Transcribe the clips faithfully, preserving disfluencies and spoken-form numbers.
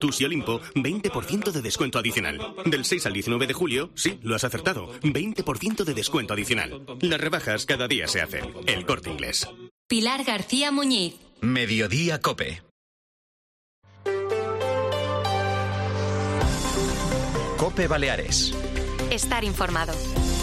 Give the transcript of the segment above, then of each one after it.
Tú y Olimpo, veinte por ciento de descuento adicional. Del seis al diecinueve de julio, sí, lo has acertado, veinte por ciento de descuento adicional. Las rebajas cada día se hacen. El Corte Inglés. Pilar García Muñiz. Mediodía Cope. Cope Baleares. Estar informado.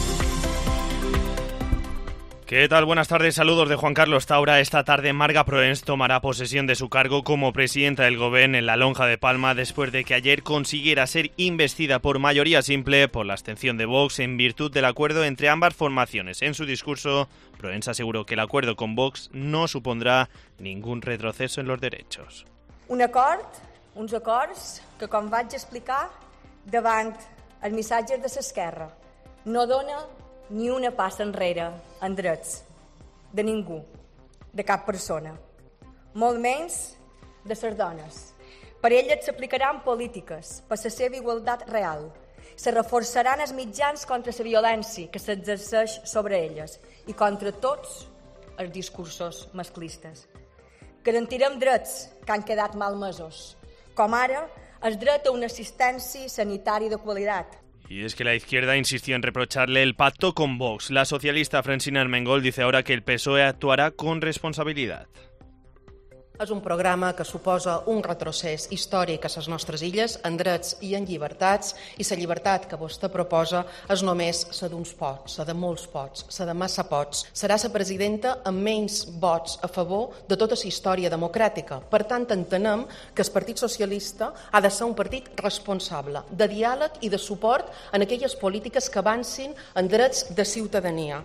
¿Qué tal? Buenas tardes, saludos de Juan Carlos Taura. Esta tarde Marga Proens tomará posesión de su cargo como presidenta del Gobierno en la Lonja de Palma después de que ayer consiguiera ser investida por mayoría simple por la abstención de Vox en virtud del acuerdo entre ambas formaciones. En su discurso, Proens aseguró que el acuerdo con Vox no supondrá ningún retroceso en los derechos. Un acord, uns acords que, com vaig explicar davant els missatges de l'esquerra, no dona ni una passa enrere en drets de ningú, de cap persona, molt menys de les dones. Per elles s'aplicaran polítiques per la seva igualtat real, se reforçaran els mitjans contra la violència que s'exerceix sobre elles i contra tots els discursos masclistes. Garantirem drets que han quedat malmesos, com ara el dret a una assistència sanitària de qualitat. Y es que la izquierda insistió en reprocharle el pacto con Vox. La socialista Francina Armengol dice ahora que el P S O E actuará con responsabilidad. És un programa que suposa un retrocés històric a les nostres illes en drets i en llibertats, i la llibertat que vostè proposa és només la d'uns pocs, la de molts pocs, la de massa pocs. Serà la presidenta amb menys vots a favor de tota la història democràtica. Per tant, entenem que el Partit Socialista ha de ser un partit responsable, de diàleg i de suport en aquelles polítiques que avancin en drets de ciutadania.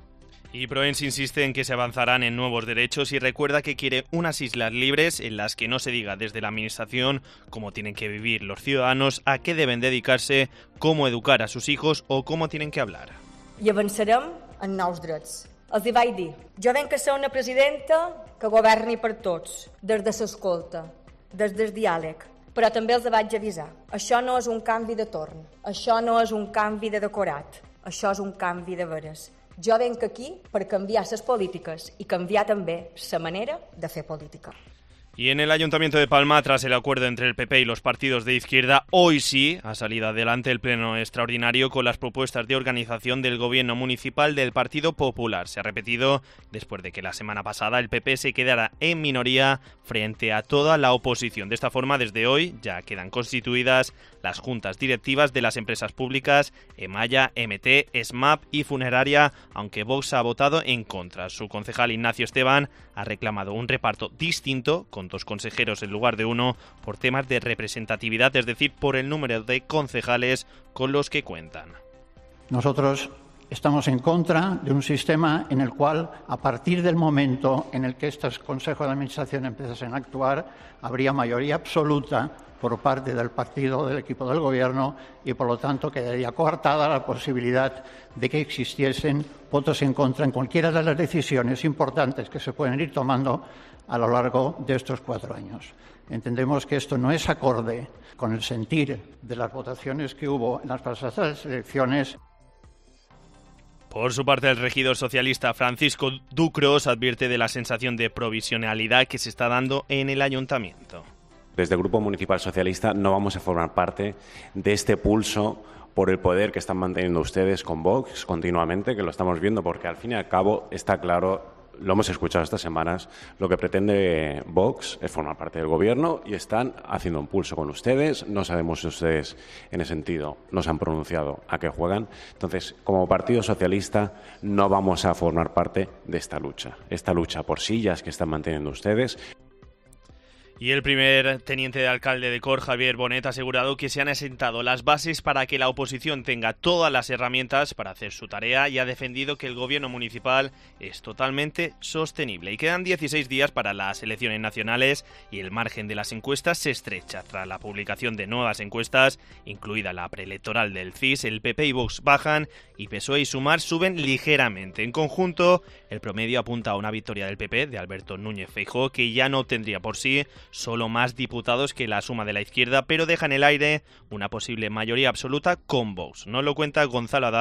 Y Proens insiste en que se avanzarán en nuevos derechos y recuerda que quiere unas islas libres en las que no se diga desde la administración cómo tienen que vivir los ciudadanos, a qué deben dedicarse, cómo educar a sus hijos o cómo tienen que hablar. I avançarem en nous drets. Els hi vaig dir, jo venc a ser una presidenta que governi per tots, des de l'escolta, des del diàleg, però també els vaig avisar. Això no és un canvi de torn, això no és un canvi de decorat, això és un canvi de veres. Jo venc aquí per canviar les polítiques i canviar també la manera de fer política. Y en el Ayuntamiento de Palma, tras el acuerdo entre el P P y los partidos de izquierda, hoy sí ha salido adelante el pleno extraordinario con las propuestas de organización del gobierno municipal del Partido Popular. Se ha repetido después de que la semana pasada el P P se quedara en minoría frente a toda la oposición. De esta forma, desde hoy ya quedan constituidas las juntas directivas de las empresas públicas Emaya, M T, SMAP y Funeraria, aunque Vox ha votado en contra. Su concejal Ignacio Esteban ha reclamado un reparto distinto con dos consejeros en lugar de uno por temas de representatividad, es decir, por el número de concejales con los que cuentan. Nosotros estamos en contra de un sistema en el cual, a partir del momento en el que estos consejos de administración empezasen a actuar, habría mayoría absoluta por parte del partido del equipo del gobierno y, por lo tanto, quedaría coartada la posibilidad de que existiesen votos en contra en cualquiera de las decisiones importantes que se pueden ir tomando a lo largo de estos cuatro años. Entendemos que esto no es acorde con el sentir de las votaciones que hubo en las pasadas elecciones. Por su parte, el regidor socialista Francisco Ducros advierte de la sensación de provisionalidad que se está dando en el ayuntamiento. Desde el Grupo Municipal Socialista no vamos a formar parte de este pulso por el poder que están manteniendo ustedes con Vox continuamente, que lo estamos viendo, porque al fin y al cabo está claro, lo hemos escuchado estas semanas, lo que pretende Vox es formar parte del gobierno y están haciendo un pulso con ustedes. No sabemos si ustedes en ese sentido no se han pronunciado a qué juegan. Entonces, como Partido Socialista no vamos a formar parte de esta lucha, esta lucha por sillas que están manteniendo ustedes. Y el primer teniente de alcalde de Cor, Javier Bonet, ha asegurado que se han asentado las bases para que la oposición tenga todas las herramientas para hacer su tarea y ha defendido que el gobierno municipal es totalmente sostenible. Y quedan dieciséis días para las elecciones nacionales y el margen de las encuestas se estrecha. Tras la publicación de nuevas encuestas, incluida la preelectoral del C I S, el P P y Vox bajan y P S O E y Sumar suben ligeramente. En conjunto, el promedio apunta a una victoria del P P de Alberto Núñez Feijóo, que ya no obtendría por sí solo más diputados que la suma de la izquierda, pero deja en el aire una posible mayoría absoluta con Vox. Nos lo cuenta Gonzalo Adán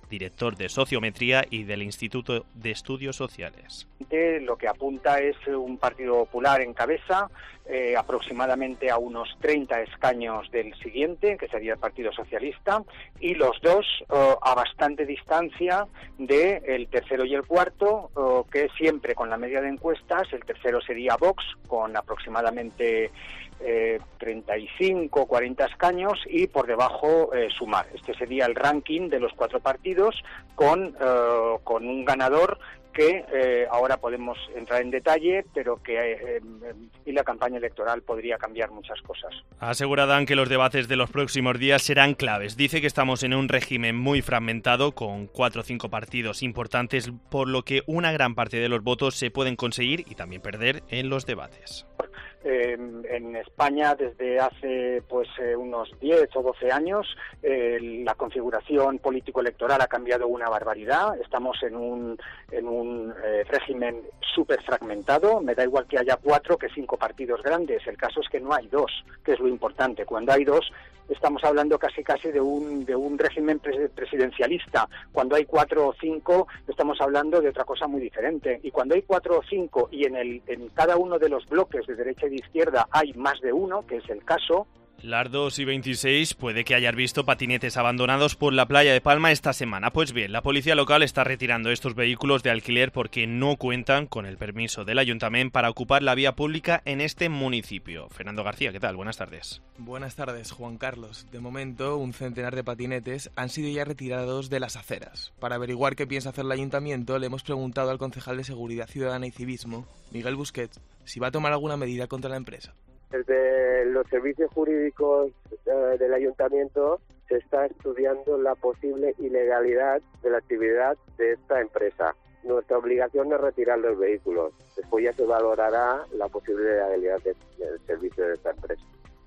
director de Sociometría y del Instituto de Estudios Sociales. Lo que apunta es un Partido Popular en cabeza, eh, aproximadamente a unos treinta escaños del siguiente, que sería el Partido Socialista, y los dos eh, a bastante distancia del tercero y el cuarto, eh, que siempre con la media de encuestas, el tercero sería Vox, con aproximadamente Eh, treinta y cinco, cuarenta escaños, y por debajo eh, Sumar. Este sería el ranking de los cuatro partidos con, eh, con un ganador que eh, ahora podemos entrar en detalle, pero que eh, y la campaña electoral podría cambiar muchas cosas. Asegura Dan que los debates de los próximos días serán claves. Dice que estamos en un régimen muy fragmentado, con cuatro o cinco partidos importantes, por lo que una gran parte de los votos se pueden conseguir y también perder en los debates. Eh, en España desde hace pues eh, unos diez o doce años eh, la configuración político-electoral ha cambiado una barbaridad. Estamos en un, en un eh, régimen súper fragmentado. Me da igual que haya cuatro que cinco partidos grandes. El caso es que no hay dos, que es lo importante. Cuando hay dos, estamos hablando casi casi de un, de un régimen pres- presidencialista. Cuando hay cuatro o cinco, estamos hablando de otra cosa muy diferente. Y cuando hay cuatro o cinco y en, el, en cada uno de los bloques de derecha y de izquierda hay más de uno, que es el caso. Las dos y veintiséis, puede que hayas visto patinetes abandonados por la playa de Palma esta semana. Pues bien, la policía local está retirando estos vehículos de alquiler porque no cuentan con el permiso del ayuntamiento para ocupar la vía pública en este municipio. Fernando García, ¿qué tal? Buenas tardes. Buenas tardes, Juan Carlos. De momento, un centenar de patinetes han sido ya retirados de las aceras. Para averiguar qué piensa hacer el ayuntamiento, le hemos preguntado al concejal de Seguridad Ciudadana y Civismo, Miguel Busquets, si va a tomar alguna medida contra la empresa. Desde los servicios jurídicos eh, del ayuntamiento se está estudiando la posible ilegalidad de la actividad de esta empresa. Nuestra obligación es retirar los vehículos. Después ya se valorará la posible ilegalidad de, del servicio de esta empresa.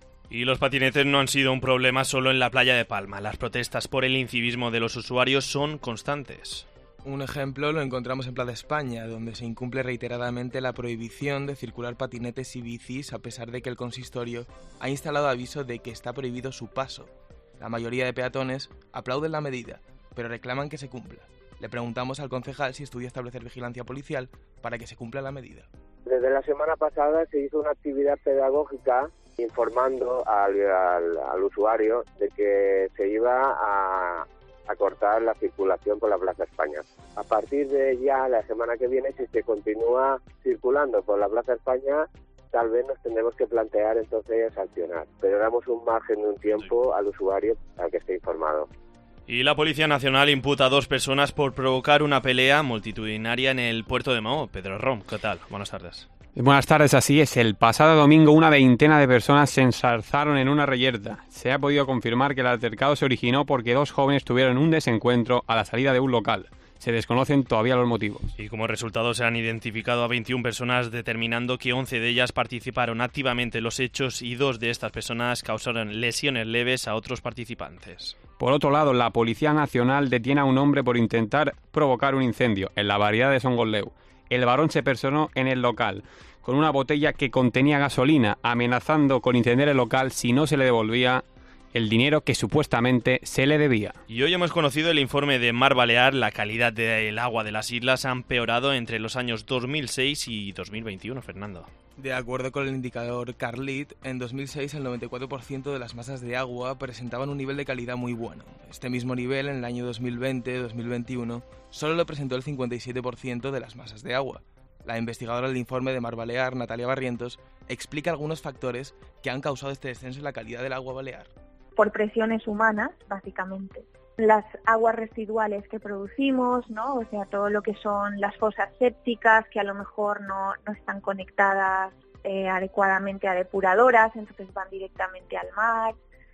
Y los patinetes no han sido un problema solo en la playa de Palma. Las protestas por el incivismo de los usuarios son constantes. Un ejemplo lo encontramos en Plaza España, donde se incumple reiteradamente la prohibición de circular patinetes y bicis, a pesar de que el consistorio ha instalado aviso de que está prohibido su paso. La mayoría de peatones aplauden la medida, pero reclaman que se cumpla. Le preguntamos al concejal si estudia establecer vigilancia policial para que se cumpla la medida. Desde la semana pasada se hizo una actividad pedagógica informando al, al, al usuario de que se iba a... a cortar la circulación por la Plaza España. A partir de ya la semana que viene, si se continúa circulando por la Plaza España, tal vez nos tendremos que plantear entonces sancionar, pero damos un margen de un tiempo al usuario para que esté informado. Y la Policía Nacional imputa a dos personas por provocar una pelea multitudinaria en el puerto de Mahó. Pedro Rom, ¿qué tal? Buenas tardes. Buenas tardes, así es. El pasado domingo una veintena de personas se ensarzaron en una reyerta. Se ha podido confirmar que el altercado se originó porque dos jóvenes tuvieron un desencuentro a la salida de un local. Se desconocen todavía los motivos. Y como resultado se han identificado a veintiuna personas, determinando que once de ellas participaron activamente en los hechos y dos de estas personas causaron lesiones leves a otros participantes. Por otro lado, la Policía Nacional detiene a un hombre por intentar provocar un incendio en la variedad de Son Gotleu. El varón se personó en el local con una botella que contenía gasolina, amenazando con incendiar el local si no se le devolvía el dinero que supuestamente se le debía. Y hoy hemos conocido el informe de Mar Balear. La calidad del agua de las islas ha empeorado entre los años dos mil seis y dos mil veintiuno, Fernando. De acuerdo con el indicador Carlit, en dos mil seis el noventa y cuatro por ciento de las masas de agua presentaban un nivel de calidad muy bueno. Este mismo nivel en el año dos mil veinte dos mil veintiuno solo lo presentó el cincuenta y siete por ciento de las masas de agua. La investigadora del informe de Mar Balear, Natalia Barrientos, explica algunos factores que han causado este descenso en la calidad del agua balear. Por presiones humanas, básicamente. Las aguas residuales que producimos, ¿no? O sea, todo lo que son las fosas sépticas, que a lo mejor no, no están conectadas eh, adecuadamente a depuradoras, entonces van directamente al mar.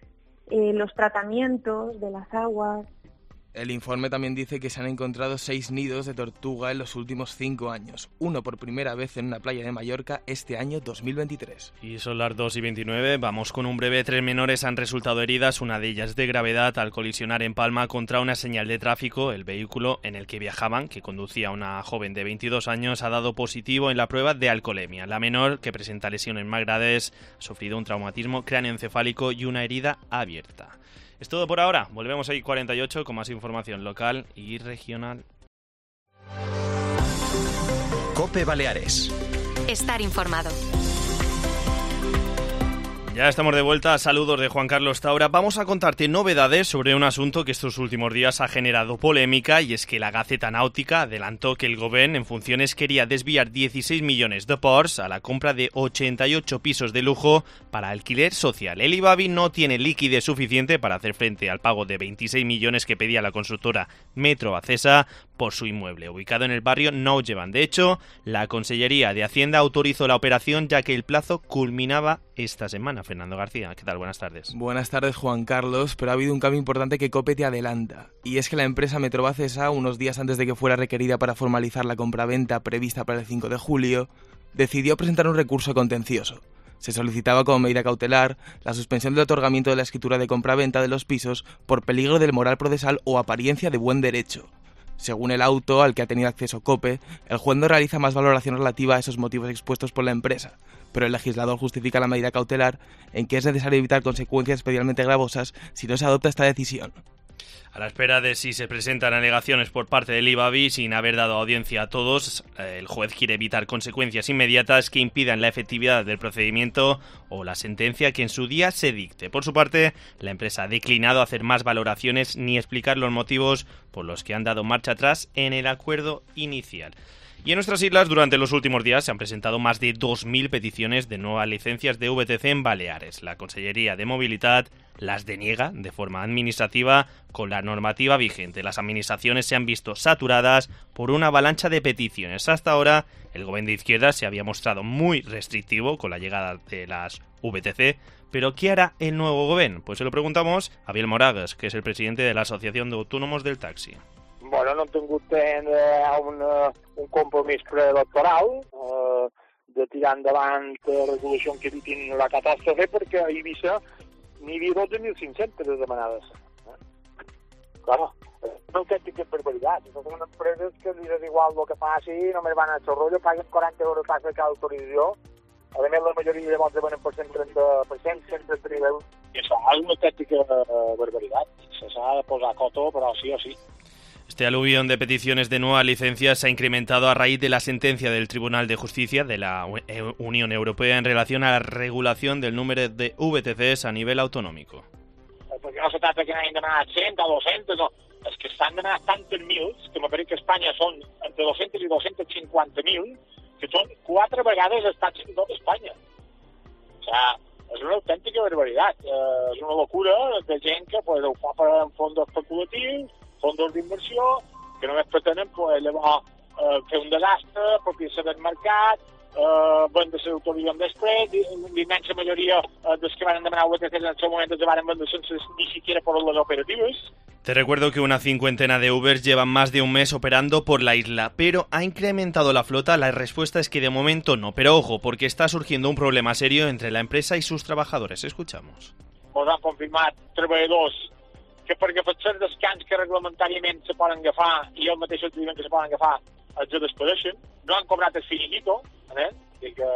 Eh, los tratamientos de las aguas. El informe también dice que se han encontrado seis nidos de tortuga en los últimos cinco años, uno por primera vez en una playa de Mallorca este año dos mil veintitrés. Y son las dos y veintinueve, vamos con un breve. Tres menores han resultado heridas, una de ellas de gravedad, al colisionar en Palma contra una señal de tráfico. El vehículo en el que viajaban, que conducía una joven de veintidós años, ha dado positivo en la prueba de alcoholemia. La menor, que presenta lesiones más graves, ha sufrido un traumatismo cráneoencefálico y una herida abierta. Es todo por ahora. Volvemos ahí cuarenta y ocho con más información local y regional. COPE Baleares. Estar informado. Ya estamos de vuelta, saludos de Juan Carlos Taura. Vamos a contarte novedades sobre un asunto que estos últimos días ha generado polémica, y es que la Gaceta Náutica adelantó que el Gobierno en funciones quería desviar dieciséis millones de ports a la compra de ochenta y ocho pisos de lujo para alquiler social. El IBABI no tiene liquidez suficiente para hacer frente al pago de veintiséis millones que pedía la constructora Metro Acesa por su inmueble, ubicado en el barrio Nou Llevan. De hecho, la Consellería de Hacienda autorizó la operación ya que el plazo culminaba esta semana. Fernando García, ¿qué tal? Buenas tardes. Buenas tardes, Juan Carlos, pero ha habido un cambio importante que COPE te adelanta, y es que la empresa Metro Acesa, unos días antes de que fuera requerida para formalizar la compraventa prevista para el cinco de julio, decidió presentar un recurso contencioso. Se solicitaba como medida cautelar la suspensión del otorgamiento de la escritura de compraventa de los pisos por peligro del moral procesal o apariencia de buen derecho. Según el auto al que ha tenido acceso COPE, el juez no realiza más valoración relativa a esos motivos expuestos por la empresa, pero el legislador justifica la medida cautelar en que es necesario evitar consecuencias especialmente gravosas si no se adopta esta decisión. A la espera de si se presentan alegaciones por parte del IBABI sin haber dado audiencia a todos, el juez quiere evitar consecuencias inmediatas que impidan la efectividad del procedimiento o la sentencia que en su día se dicte. Por su parte, la empresa ha declinado hacer más valoraciones ni explicar los motivos por los que han dado marcha atrás en el acuerdo inicial. Y en nuestras islas, durante los últimos días, se han presentado más de dos mil peticiones de nuevas licencias de V T C en Baleares. La Consellería de Movilidad las deniega de forma administrativa con la normativa vigente. Las administraciones se han visto saturadas por una avalancha de peticiones. Hasta ahora, el Gobierno de Izquierdas se había mostrado muy restrictivo con la llegada de las V T C, pero ¿qué hará el nuevo Gobierno? Pues se lo preguntamos a Biel Moragas, que es el presidente de la Asociación de Autónomos del Taxi. Bueno, no han tingut eh, un, un compromís preelectoral eh, de tirar endavant la resolució que evitin la catàstrofe, perquè a Eivissa n'hi havia dotze mil cinc-centes demanades. Eh? Claro, és una autèntica barbaritat. Són empreses que li és igual el que passi, només van a xorrollo, paguen quaranta euros taxa de cada autorització. A més, la majoria de vots demanen per cent trenta per cent, cent trenta mil euros. I això és una autèntica barbaritat. Se s'ha de posar coto, però sí o sí. Este aluvión de peticiones de nuevas licencias se ha incrementado a raíz de la sentencia del Tribunal de Justicia de la Unión Europea en relación a la regulación del número de V T Cs a nivel autonómico. Perquè no se tracta que n'hagin demanat cent o dos-centes, no. És que estan demanant tantes mils, que me pareix que a Espanya són entre dos-centes i dos-cents cinquanta mil, que són quatre vegades els taxis de tot Espanya. O sea, és una autèntica barbaritat. Eh, és una locura de gent que pues, ho fa per en fons especulatius, fondos d'inversió, que només pretenen pues, llavors, eh, fer un desastre, apropiar-se del mercat, eh, vendre-se l'autoritzant després, l'immensa majoria eh, dels que van demanar V T Cs en el seu moment els van vendre sense ni siquiera por les operatives. Te recuerdo que una cincuentena de Ubers llevan más de un mes operando por la isla, pero ¿ha incrementado la flota? La respuesta es que de momento no, pero ojo, porque está surgiendo un problema serio entre la empresa y sus trabajadores. Escuchamos. Ens han confirmat treballadors que perquè per ser descans que reglamentàriament se poden agafar i el mateix diuen que se poden agafar els despedeixen, no han cobrat el finiquito, eh? I que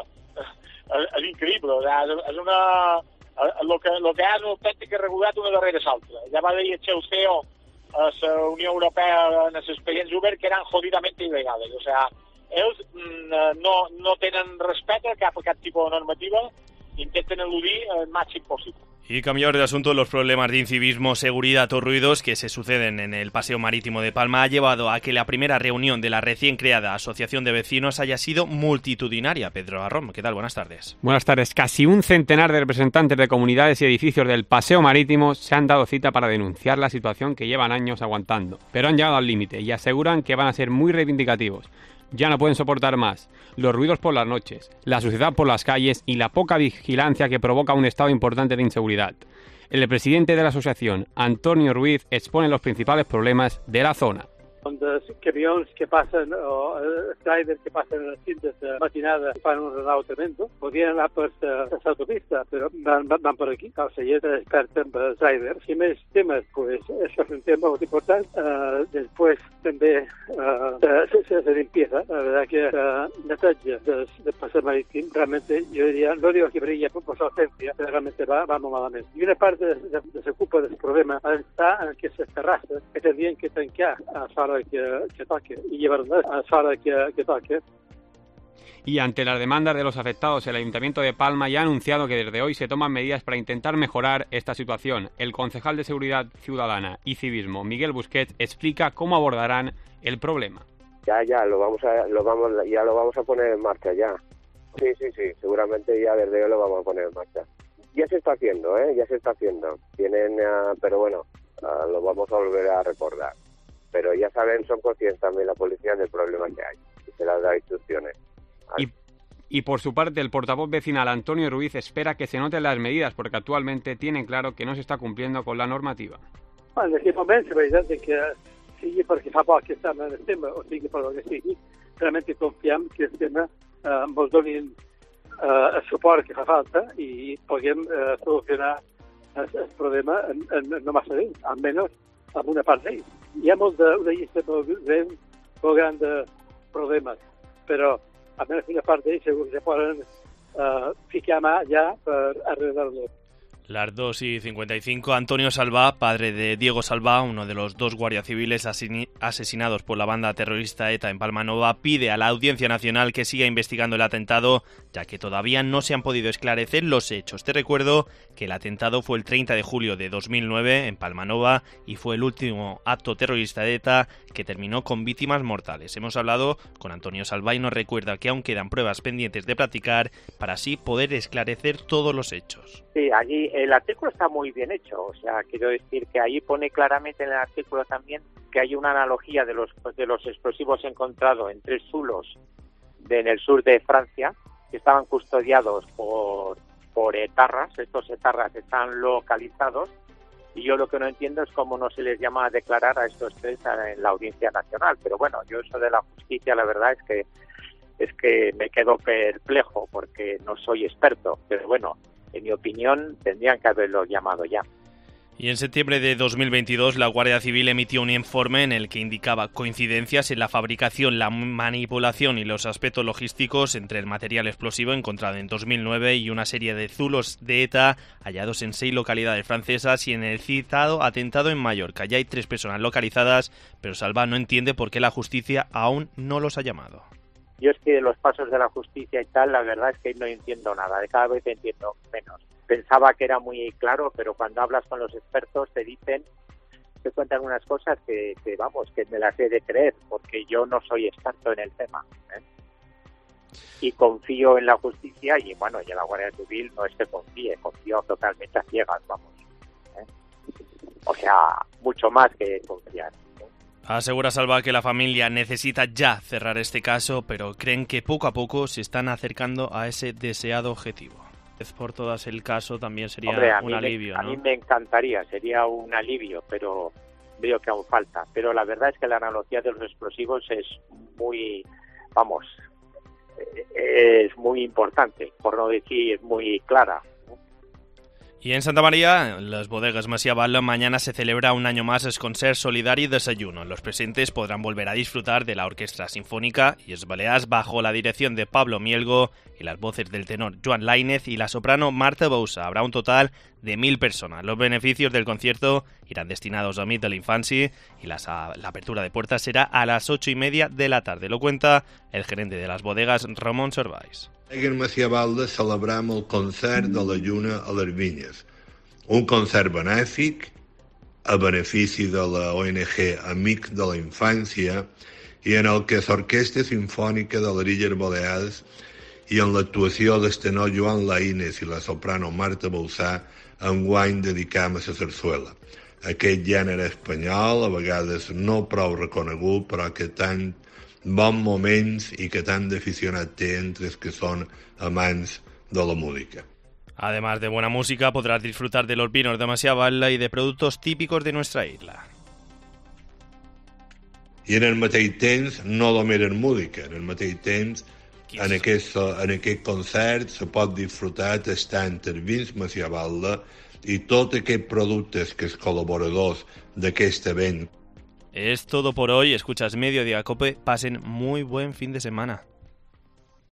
és increïble, és una... El que, el que és una autèntica irregularitat una darrere l'altra. Ja va dir el seu C E O a la Unió Europea en els expedients Uber que eren jodidament il·legals. O sea, ells no, no tenen respecte cap a cap tipus de normativa, intenten eludir el màxim possible. Y cambiar de asunto, los problemas de incivismo, seguridad o ruidos que se suceden en el Paseo Marítimo de Palma ha llevado a que la primera reunión de la recién creada Asociación de Vecinos haya sido multitudinaria. Pedro Arrom, ¿qué tal? Buenas tardes. Buenas tardes. Casi un centenar de representantes de comunidades y edificios del Paseo Marítimo se han dado cita para denunciar la situación que llevan años aguantando, pero han llegado al límite y aseguran que van a ser muy reivindicativos. Ya no pueden soportar más los ruidos por las noches, la suciedad por las calles y la poca vigilancia que provoca un estado importante de inseguridad. El presidente de la asociación, Antonio Ruiz, expone los principales problemas de la zona. on els camions que passen o els trailers que passen a les cintes de matinada i fan un renau tremendo, podien anar per l'autopista, però van, van per aquí. Cal ser expert en els trailers. I més temes, pues, això és un tema molt important. Uh, després també uh, se, se, se limpieza. La verdad que uh, neteja del, del paseo marítimo, realmente yo diría, no digo que brilla por, por su ausencia, pero realmente va, va muy malamente. Y una parte de, de, de se ocupa del problema está en que esas terrazas que tendrían que tanquear a la hora que, que toque y llevarlas a la hora que, que toque. Y ante las demandas de los afectados, el Ayuntamiento de Palma ya ha anunciado que desde hoy se toman medidas para intentar mejorar esta situación. El concejal de Seguridad Ciudadana y Civismo, Miguel Busquets, explica cómo abordarán el problema. Ya, ya, lo vamos a, lo vamos, ya lo vamos a poner en marcha ya. Sí, sí, sí, seguramente ya desde hoy lo vamos a poner en marcha. Ya se está haciendo, ¿eh? Ya se está haciendo. Tienen, uh, pero bueno, uh, lo vamos a volver a recordar. Pero ya saben, son conscientes también la policía del problema que hay y se les da instrucciones. Y, y por su parte, el portavoz vecinal Antonio Ruiz espera que se noten las medidas porque actualmente tienen claro que no se está cumpliendo con la normativa. Bueno, en aquest moment, la veritat és que sigui perquè fa poc que estem en el tema o sigui per el que sigui, realment confiem que el tema eh, ens donin eh, el suport que fa falta i puguem eh, solucionar el, el problema en, en, no massa d'ells, almenys amb una part d'ells. Hi ha molt de, una llista molt gran, molt gran de problemes, però almenys una part d'ells segur que se poden uh, ficar mà ja per arreglar-lo. Las dos y cincuenta y cinco, Antonio Salvá, padre de Diego Salvá, uno de los dos guardias civiles asesinados por la banda terrorista ETA en Palma Nova, pide a la Audiencia Nacional que siga investigando el atentado, ya que todavía no se han podido esclarecer los hechos. Te recuerdo que el atentado fue el treinta de julio de dos mil nueve en Palma Nova y fue el último acto terrorista de ETA que terminó con víctimas mortales. Hemos hablado con Antonio Salvá y nos recuerda que aún quedan pruebas pendientes de practicar para así poder esclarecer todos los hechos. Sí, allí el artículo está muy bien hecho, o sea, quiero decir que ahí pone claramente en el artículo también que hay una analogía de los de los explosivos encontrados en tres zulos de, en el sur de Francia, que estaban custodiados por, por etarras. Estos etarras están localizados y yo lo que no entiendo es cómo no se les llama a declarar a estos tres en la Audiencia Nacional, pero bueno, yo eso de la justicia la verdad es que es que me quedo perplejo porque no soy experto, pero bueno, en mi opinión, tendrían que haberlo llamado ya. Y en septiembre de dos mil veintidós, la Guardia Civil emitió un informe en el que indicaba coincidencias en la fabricación, la manipulación y los aspectos logísticos entre el material explosivo encontrado en dos mil nueve y una serie de zulos de ETA hallados en seis localidades francesas y en el citado atentado en Mallorca. Ya hay tres personas localizadas, pero Salvá no entiende por qué la justicia aún no los ha llamado. Yo es que de los pasos de la justicia y tal, la verdad es que no entiendo nada, de cada vez entiendo menos. Pensaba que era muy claro, pero cuando hablas con los expertos te dicen, te cuentan unas cosas que, que vamos, que me las he de creer, porque yo no soy experto en el tema, ¿eh? Y confío en la justicia y bueno, y en la Guardia Civil no es que confíe, confío totalmente a ciegas, vamos, ¿eh? O sea, mucho más que confiar. Asegura Salvá que la familia necesita ya cerrar este caso, pero creen que poco a poco se están acercando a ese deseado objetivo. Por todas el caso también sería Hombre, a un mí alivio, me, ¿no? A mí me encantaría, sería un alivio, pero veo que aún falta. Pero la verdad es que la analogía de los explosivos es muy, vamos, es muy importante, por no decir muy clara. Y en Santa María, en las bodegas Masia Val, mañana se celebra un año más el concert solidari y desayuno. Los presentes podrán volver a disfrutar de la Orquesta Sinfónica y es Balears bajo la dirección de Pablo Mielgo y las voces del tenor Joan Lainez y la soprano Marta Bousa. Habrá un total de mil personas. Los beneficios del concierto irán destinados a Mit de la Infancia y las, a, la apertura de puertas será a las ocho y media de la tarde. Lo cuenta el gerente de las bodegas, Ramon Servais. En Masia Balda celebrem el concert de la lluna a les vinyes, un concert benèfic a benefici de la O N G Amics de la Infància i en el que l'Orquestra Simfònica de les Illes Balears i en l'actuació del tenor Joan Lainez i la soprano Marta Bousa enguany dedicam a la sarsuela, aquest gènere espanyol, a vegades no prou reconegut, però que tant bons moments i que tant d'aficionat té entre els que són amants de la música. Además de buena música, podrás disfrutar de los vinos de Masia Val y de productos típicos de nuestra isla. i en el mateix temps no només en música, en el mateix temps en aquest, en aquest concert se pot disfrutar tastant els vins Macià Balda i tots aquests productes que els col·laboradors d'aquest event. Es todo por hoy. Escuchas Mediodía Cope. Pasen muy buen fin de semana.